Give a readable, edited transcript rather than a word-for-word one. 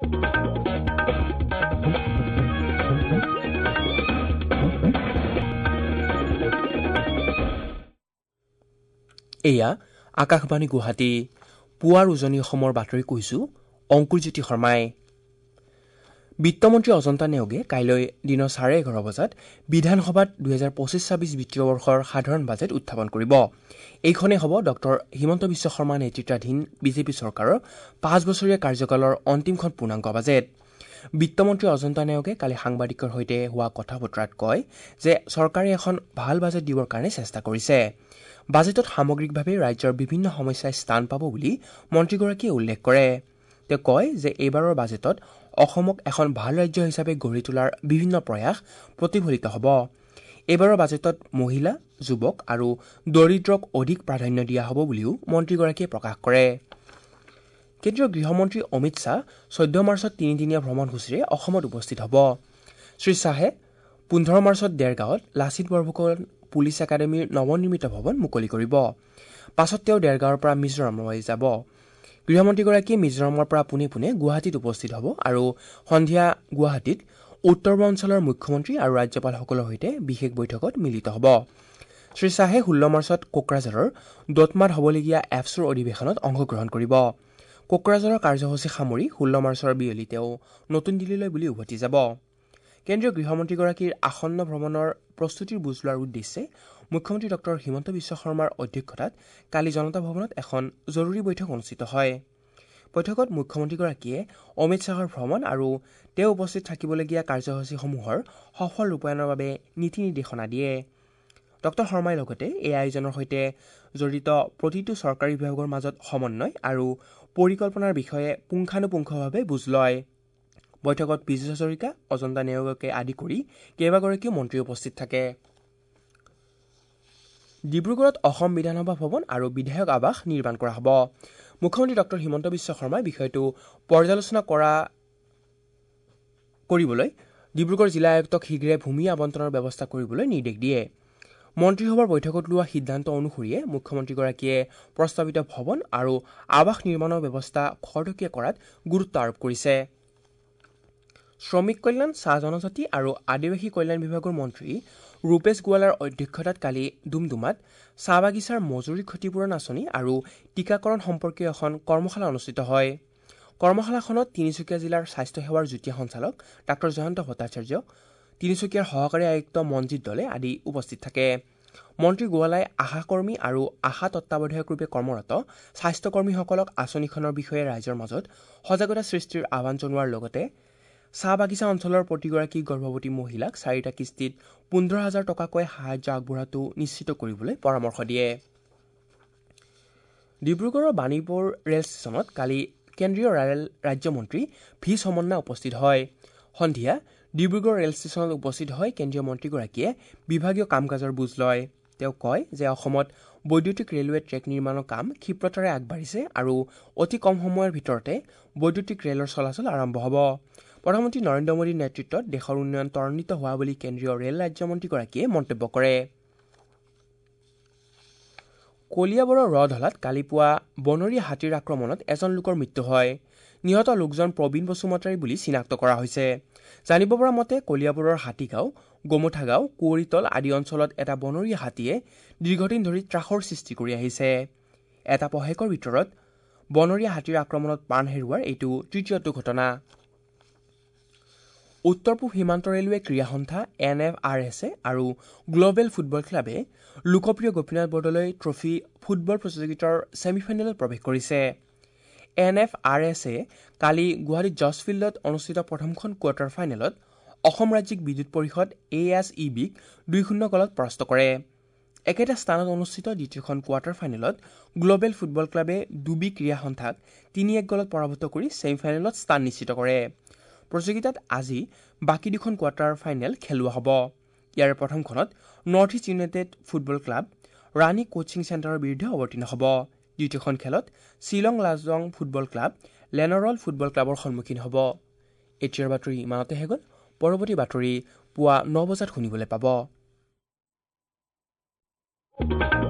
এয়া আকাশবাণী গুৱাহাটী পুৱাৰ উজনি অসমৰ বাতৰি কৈছো অংকুৰজ্যোতি শৰ্মাই। বিত্তমন্ত্ৰী অজন্তা নেওগে কাইলৈ দিনৰ 11:30 বজাত বিধানসভাত 2025-26 বিত্তীয় বৰ্ষৰ সাধাৰণ বাজেট উত্থাপন কৰিব। এইখনেই হ'ব ড হিমন্ত বিশ্ব শৰ্মা নেতৃত্বাধীন বিজেপি চৰকাৰৰ 5 বছৰীয়া কাৰ্যকালৰ অন্তিমখন পূৰ্ণাংগ বাজেট। বিত্তমন্ত্ৰী অজন্তা নেওগে কালি সাংবাদিকৰ সৈতে হোৱা কথা বতৰাত কয় যে চৰকাৰে এখন ভাল বাজেট দিবৰ কাৰণে চেষ্টা কৰিছে। বাজেটত সামগ্ৰিকভাৱে ৰাজ্যৰ বিভিন্ন সমস্যাই স্থান পাব বুলি মন্ত্ৰীগৰাকীয়ে উল্লেখ কৰে। তেওঁ কয় যে এইবাৰৰ বাজেটত অসমক এখন ভাল ৰাজ্য হিচাপে গঢ়ি তোলাৰ বিভিন্ন প্ৰয়াস প্ৰতিফলিত হ'ব। এইবাৰৰ বাজেটত মহিলা, যুৱক আৰু দৰিদ্ৰক অধিক প্ৰাধান্য দিয়া হ'ব বুলিও মন্ত্ৰীগৰাকীয়ে প্ৰকাশ কৰে। কেন্দ্ৰীয় গৃহমন্ত্ৰী অমিত শ্বাহ 14 মাৰ্চত তিনিদিনীয়া ভ্ৰমণসূচীৰে অসমত উপস্থিত হ'ব। শ্ৰীশ্বাহে 15 মাৰ্চত দেৰগাঁৱত লাচিত বৰফুকন পুলিচ একাডেমীৰ নৱনিৰ্মিত ভৱন মুকলি কৰিব। পাছত তেওঁ দেৰগাঁৱৰ পৰা মিজোৰামলৈ যাব। গৃহমন্ত্ৰীগৰাকীয়ে মিজোৰামৰ পৰা পোনে পোনে গুৱাহাটীত উপস্থিত হ'ব আৰু সন্ধিয়া গুৱাহাটীত উত্তৰ পূৰ্বাঞ্চলৰ মুখ্যমন্ত্ৰী আৰু ৰাজ্যপালসকলৰ সৈতে বিশেষ বৈঠকত মিলিত হ'ব। শ্ৰীশ্বাহে 16 মাৰ্চত কোকৰাঝাৰৰ দতমাত হ'বলগীয়া এফছুৰ অধিৱেশনত অংশগ্ৰহণ কৰিব। কোকৰাঝাৰৰ কাৰ্যসূচী সামৰি 16 মাৰ্চৰ বিয়লি তেওঁ নতুন দিল্লীলৈ বুলি উভতি যাব। কেন্দ্ৰীয় গৃহমন্ত্ৰীগৰাকীৰ আসন্ন ভ্ৰমণৰ প্ৰস্তুতিৰ বুজ লোৱাৰ উদ্দেশ্যে মুখ্যমন্ত্ৰী ড হিমন্ত বিশ্ব শৰ্মাৰ অধ্যক্ষতাত কালি জনতা ভৱনত এখন জৰুৰী বৈঠক অনুষ্ঠিত হয়। বৈঠকত মুখ্যমন্ত্ৰীগৰাকীয়ে অমিত শ্বাহৰ ভ্ৰমণ আৰু তেওঁ উপস্থিত থাকিবলগীয়া কাৰ্যসূচীসমূহৰ সফল ৰূপায়ণৰ বাবে নীতি নিৰ্দেশনা দিয়ে। ড শৰ্মাই লগতে এই আয়োজনৰ সৈতে জড়িত প্ৰতিটো চৰকাৰী বিভাগৰ মাজত সমন্বয় আৰু পৰিকল্পনাৰ বিষয়ে পুংখানুপুংখভাৱে বুজ লয়। বৈঠকত পীযুষ হাজৰিকা, অজন্তা নেওগকে আদি কৰি কেইবাগৰাকীও মন্ত্ৰী উপস্থিত থাকে। ডিব্ৰুগড়ত অসম বিধানসভা ভৱন আৰু বিধায়ক আৱাস নিৰ্মাণ কৰা হ'ব। মুখ্যমন্ত্ৰী ড হিমন্ত বিশ্ব শৰ্মাই বিষয়টো পৰ্যালোচনা কৰিবলৈ ডিব্ৰুগড় জিলা আয়ুক্তক শীঘ্ৰে ভূমি আবণ্টনৰ ব্যৱস্থা কৰিবলৈ নিৰ্দেশ দিয়ে। মন্ত্ৰীসভাৰ বৈঠকত লোৱা সিদ্ধান্ত অনুসৰিয়ে মুখ্যমন্ত্ৰীগৰাকীয়ে প্ৰস্তাৱিত ভৱন আৰু আৱাস নিৰ্মাণৰ ব্যৱস্থা খৰতকীয়া কৰাত গুৰুত্ব আৰোপ কৰিছে। শ্ৰমিক কল্যাণ, চাহ জনজাতি আৰু আদিবাসী কল্যাণ বিভাগৰ মন্ত্ৰী ৰূপেশ গোৱালাৰ অধ্যক্ষতাত কালি ডুমডুমাত চাহ বাগিচাৰ মজুৰি ক্ষতিপূৰণ আঁচনি আৰু টীকাকৰণ সম্পৰ্কীয় এখন কৰ্মশালা অনুষ্ঠিত হয়। কৰ্মশালাখনত তিনিচুকীয়া জিলাৰ স্বাস্থ্য সেৱাৰ যুটীয়া সঞ্চালক ডাঃ জয়ন্ত ভট্টাচাৰ্য, তিনিচুকীয়াৰ সহকাৰী আয়ুক্ত মনজিৎ দলে আদি উপস্থিত থাকে। মন্ত্ৰী গোৱালাই আশাকৰ্মী আৰু আশা তত্ত্বাৱধায়কৰূপে কৰ্মৰত স্বাস্থ্যকৰ্মীসকলক আঁচনিখনৰ বিষয়ে ৰাইজৰ মাজত সজাগতা সৃষ্টিৰ আহ্বান জনোৱাৰ লগতে চাহ বাগিচা অঞ্চলৰ প্ৰতিগৰাকী গৰ্ভৱতী মহিলাক 4টা কিস্তিত 15,000 টকাকৈ সাহায্য আগবঢ়োৱাটো নিশ্চিত কৰিবলৈ পৰামৰ্শ দিয়ে। ডিব্ৰুগড়ৰ বাণীপুৰ ৰেল ষ্টেচনত কালি কেন্দ্ৰীয় ৰেল ৰাজ্যমন্ত্ৰী ভি সমন্না উপস্থিত হয়। সন্ধিয়া ডিব্ৰুগড় ৰেল ষ্টেচনত উপস্থিত হৈ কেন্দ্ৰীয় মন্ত্ৰীগৰাকীয়ে বিভাগীয় কাম কাজৰ বুজ লয়। তেওঁ কয় যে অসমত বৈদ্যুতিক ৰেলৱে ট্ৰেক নিৰ্মাণৰ কাম ক্ষিপ্ৰতাৰে আগবাঢ়িছে আৰু অতি কম সময়ৰ ভিতৰতে বৈদ্যুতিক ৰেলৰ চলাচল আৰম্ভ হ'ব। প্ৰধানমন্ত্ৰী নৰেন্দ্ৰ মোদীৰ নেতৃত্বত দেশৰ উন্নয়ন ত্বৰান্বিত হোৱা বুলি কেন্দ্ৰীয় ৰেল ৰাজ্যমন্ত্ৰীগৰাকীয়ে মন্তব্য কৰে। কলিয়াবৰৰ ৰধলাত কালি পুৱা বনৰীয়া হাতীৰ আক্ৰমণত এজন লোকৰ মৃত্যু হয়। নিহত লোকজন প্ৰবীণ বসুমতাৰী বুলি চিনাক্ত কৰা হৈছে। জানিব পৰা মতে কলিয়াবৰৰ হাতীগাঁও, গোমোঠাগাঁও, কুঁৱৰীতল আদি অঞ্চলত এটা বনৰীয়া হাতীয়ে দীৰ্ঘদিন ধৰি ত্ৰাসৰ সৃষ্টি কৰি আহিছে। এটা পষেকৰ ভিতৰত বনৰীয়া হাতীৰ আক্ৰমণত প্ৰাণ হেৰুওৱাৰ এইটো তৃতীয়টো ঘটনা। উত্তৰ পূব সীমান্ত ৰেলৱে ক্ৰীড়া সন্থা NFRS আৰু গ্ল'বেল ফুটবল ক্লাবে লোকপ্ৰিয় গোপীনাথ বৰদলৈ ট্ৰফী ফুটবল প্ৰতিযোগিতাৰ ছেমিফাইনেলত প্ৰৱেশ কৰিছে। NFRS কালি গুৱাহাটীৰ জৰ্জ ফিল্ডত অনুষ্ঠিত প্ৰথমখন কোৱাৰ্টাৰ ফাইনেলত অসম ৰাজ্যিক বিদ্যুৎ পৰিষদ ASEBক 2-0 গলত পৰাস্ত কৰে। একেটা স্থানত অনুষ্ঠিত দ্বিতীয়খন কোৱাৰ্টাৰ ফাইনেলত গ্ল'বেল ফুটবল ক্লাবে ডুবি ক্ৰীড়া সন্থাক 3-1 গলত পৰাভূত কৰি ছেমিফাইনেলত স্থান নিশ্চিত কৰে। প্ৰতিযোগিতাত আজি বাকী দুখন কোৱাৰ্টাৰ ফাইনেল খেলুৱা হ'ব। ইয়াৰে প্ৰথমখনত North East United football club Rani coaching চেণ্টাৰৰ বিৰুদ্ধে অৱতীৰ্ণ হ'ব। দ্বিতীয়খন খেলত শ্বিলং লাজং ফুটবল ক্লাব লেনৰল ফুটবল ক্লাবৰ সন্মুখীন হ'ব। এতিয়াৰ বাতৰি ইমানতে শেষ হ'ল। পৰৱৰ্তী বাতৰি পুৱা 9 বজাত শুনিবলৈ পাব।